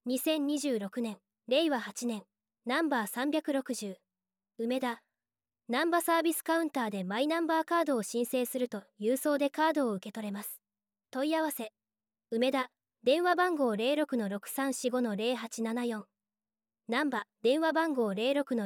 2026年、令和8年、ナンバー360、梅田。ナンバサービスカウンターでマイナンバーカードを申請すると郵送でカードを受け取れます。問い合わせ、梅田、電話番号 06-6345-0874。ナンバ、電話番号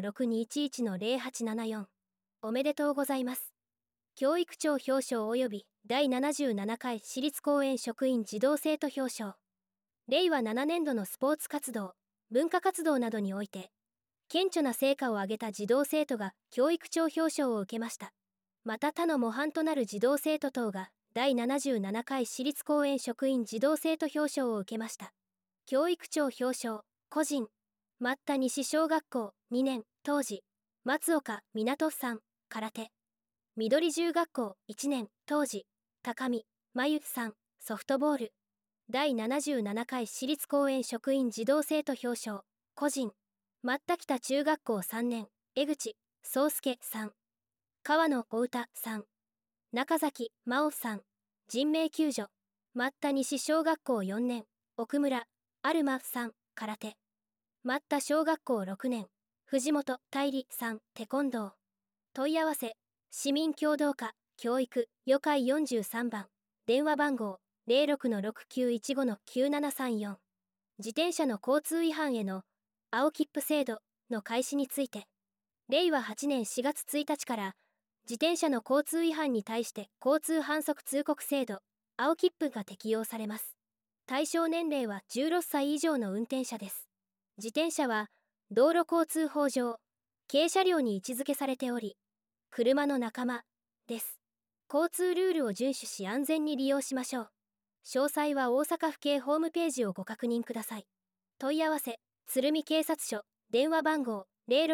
06-6211-0874。おめでとうございます。教育庁表彰及び第77回私立公園職員児童生徒表彰。令和7年度のスポーツ活動、文化活動などにおいて、顕著な成果を上げた児童生徒が教育庁表彰を受けました。また他の模範となる児童生徒等が第77回私立公園職員児童生徒表彰を受けました。教育庁表彰、個人、松田西小学校2年、当時、松岡湊さん、空手。緑十学校1年、当時、高見真由さん、ソフトボール。第77回私立公園職員児童生徒表彰、個人。松田北中学校3年、江口壮介さん。川野小歌さん。中崎真央さん。人命救助。松田西小学校4年、奥村アルマさん、空手。松田小学校6年、藤本大理さん、テコンドー。問い合わせ、市民協同課、教育、予会43番、電話番号、06-6915-9734。自転車の交通違反への、青切符制度の開始について、令和8年4月1日から、自転車の交通違反に対して交通反則通告制度、青切符が適用されます。対象年齢は16歳以上の運転者です。自転車は、道路交通法上、軽車両に位置づけされており、車の仲間です。交通ルールを遵守し安全に利用しましょう。詳細は大阪府警ホームページをご確認ください。問い合わせ、鶴見警察署、電話番号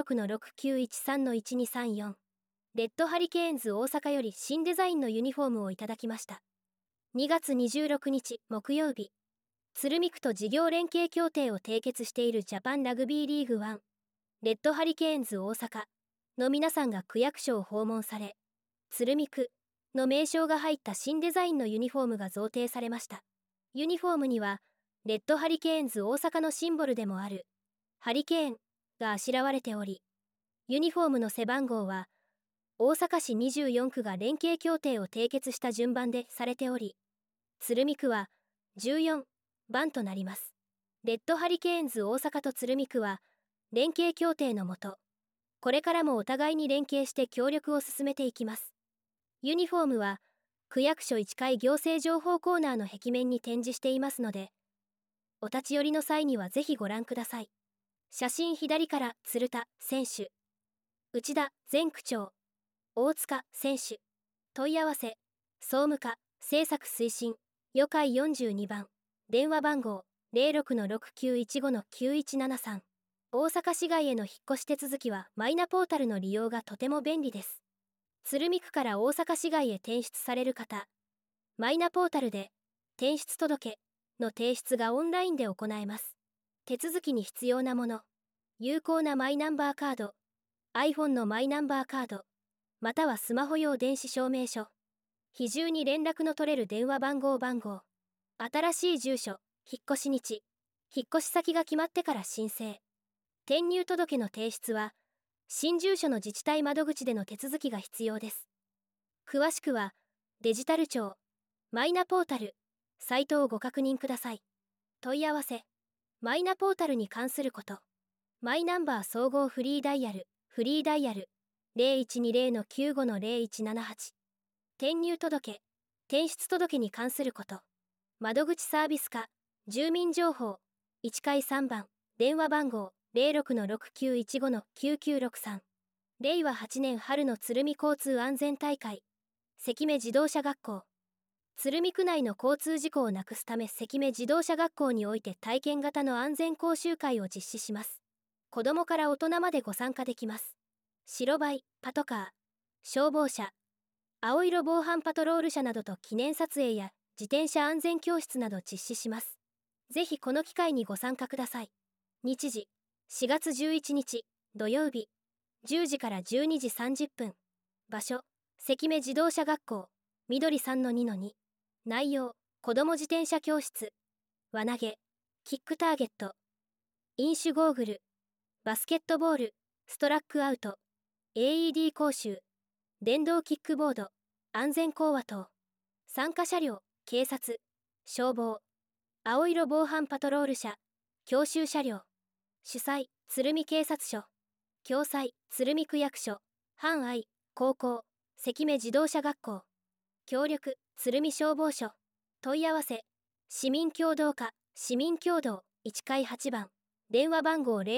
06-6913-1234。レッドハリケーンズ大阪より新デザインのユニフォームをいただきました。2月26日木曜日、鶴見区と事業連携協定を締結しているジャパンラグビーリーグ1、レッドハリケーンズ大阪の皆さんが区役所を訪問され、鶴見区の名称が入った新デザインのユニフォームが贈呈されました。ユニフォームには、レッドハリケーンズ大阪のシンボルでもある、ハリケーンがあしらわれており、ユニフォームの背番号は、大阪市24区が連携協定を締結した順番でされており、鶴見区は14番となります。レッドハリケーンズ大阪と鶴見区は、連携協定のもと、これからもお互いに連携して協力を進めていきます。ユニフォームは、区役所1階行政情報コーナーの壁面に展示していますので、お立ち寄りの際にはぜひご覧ください。写真左から鶴田選手、内田前区長、大塚選手。問い合わせ、総務課、政策推進、予会42番、電話番号 06-6915-9173。大阪市外への引っ越し手続きはマイナポータルの利用がとても便利です。鶴見区から大阪市外へ転出される方、マイナポータルで転出届の提出がオンラインで行えます。手続きに必要なもの、有効なマイナンバーカード、iPhone のマイナンバーカード、またはスマホ用電子証明書、比重に連絡の取れる電話番号、新しい住所、引っ越し日、引っ越し先が決まってから申請。転入届の提出は、新住所の自治体窓口での手続きが必要です。詳しくは、デジタル庁、マイナポータル、サイトをご確認ください。問い合わせ、マイナポータルに関すること、マイナンバー総合フリーダイヤル、0120-95-0178。転入届、転出届に関すること、窓口サービス課、住民情報、1階3番、電話番号、06-6915-9963。令和8年春の鶴見交通安全大会、関目自動車学校。鶴見区内の交通事故をなくすため関目自動車学校において体験型の安全講習会を実施します。子どもから大人までご参加できます。白バイ、パトカー、消防車、青色防犯パトロール車などと記念撮影や自転車安全教室など実施します。ぜひこの機会にご参加ください。日時、4月11日、土曜日、10時から12時30分。場所、関目自動車学校、緑 3-2-2。内容、子ども自転車教室、輪投げ、キックターゲット、 飲酒ゴーグル、バスケットボール、ストラックアウト、AED 講習、電動キックボード、安全講話等、参加車両、警察、消防、青色防犯パトロール車、教習車両、主催、鶴見警察署、共催、鶴見区役所、阪愛、高校、関目自動車学校、協力、鶴見消防署、問い合わせ、市民協働課、市民協働、1階8番、電話番号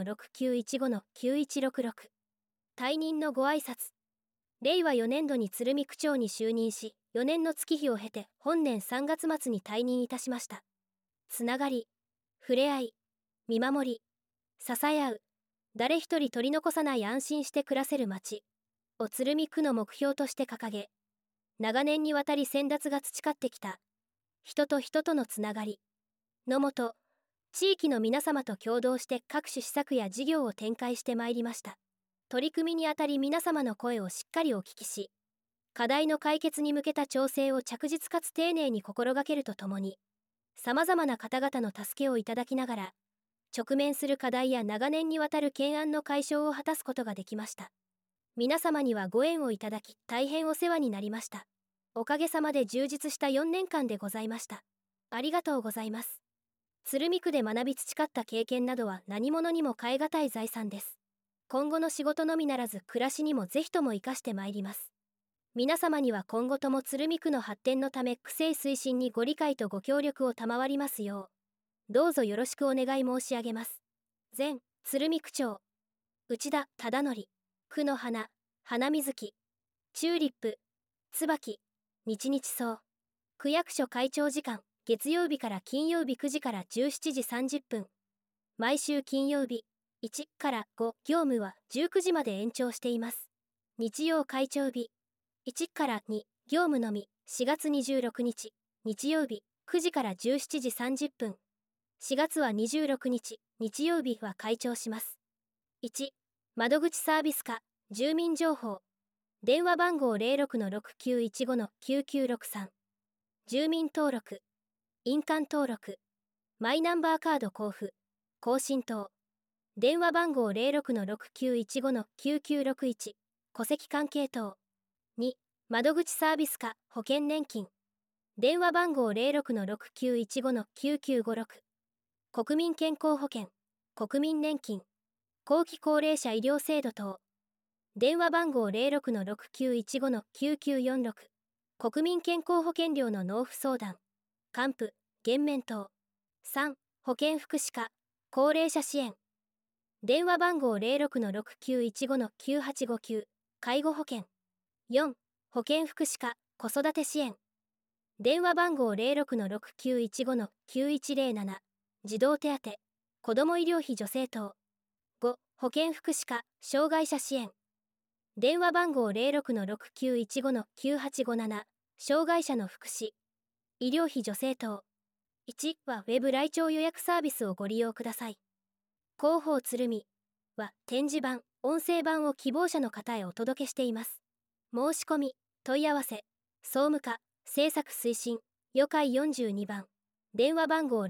06-6915-9166。退任のご挨拶。令和4年度に鶴見区長に就任し、4年の月日を経て本年3月末に退任いたしました。つながり、触れ合い、見守り、支え合う、誰一人取り残さない安心して暮らせる街を鶴見区の目標として掲げ、長年にわたり先達が培ってきた人と人とのつながりのもと、地域の皆様と共同して各種施策や事業を展開してまいりました。取り組みにあたり皆様の声をしっかりお聞きし、課題の解決に向けた調整を着実かつ丁寧に心がけるとともに、様々な方々の助けをいただきながら、直面する課題や長年にわたる懸案の解消を果たすことができました。皆様にはご縁をいただき、大変お世話になりました。おかげさまで充実した4年間でございました。ありがとうございます。鶴見区で学び培った経験などは何者にも代え難い財産です。今後の仕事のみならず暮らしにもぜひとも生かしてまいります。皆様には今後とも鶴見区の発展のため区政推進にご理解とご協力を賜りますよう、どうぞよろしくお願い申し上げます。前鶴見区長、内田忠則。区の花、花水木、チューリップ、椿、日々草。区役所会長時間、月曜日から金曜日9時から17時30分。毎週金曜日、1から5業務は19時まで延長しています。日曜会長日、1から2業務のみ、4月26日、日曜日、9時から17時30分。4月は26日、日曜日は会長します。1、窓口サービス課、住民情報。電話番号06-6915-9963。住民登録、印鑑登録、マイナンバーカード交付、更新等。電話番号06-6915-9961。戸籍関係等。2、窓口サービス課、保険年金。電話番号06-6915-9956。国民健康保険、国民年金、後期高齢者医療制度等。電話番号06-6915-9946。国民健康保険料の納付相談、還付、減免等。3、保健福祉課、高齢者支援。電話番号06-6915-9859。介護保険。4、保健福祉課、子育て支援。電話番号06-6915-9107。児童手当、子ども医療費助成等。5、保健福祉課、障害者支援。電話番号06-6915-9857。障害者の福祉、医療費助成等。1はウェブ来庁予約サービスをご利用ください。広報鶴見は展示版、音声版を希望者の方へお届けしています。申し込み、問い合わせ、総務課、政策推進、予会42番。電話番号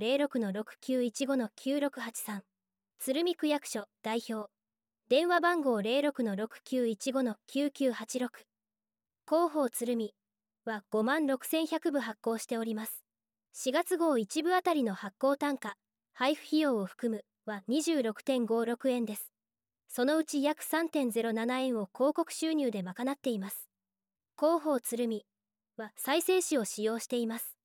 06-6915-9683。鶴見区役所代表。電話番号06-6915-9986。広報鶴見は56,100部発行しております。4月号1部あたりの発行単価、配布費用を含むは 26.56 円です。そのうち約 3.07 円を広告収入で賄っています。広報鶴見は再生紙を使用しています。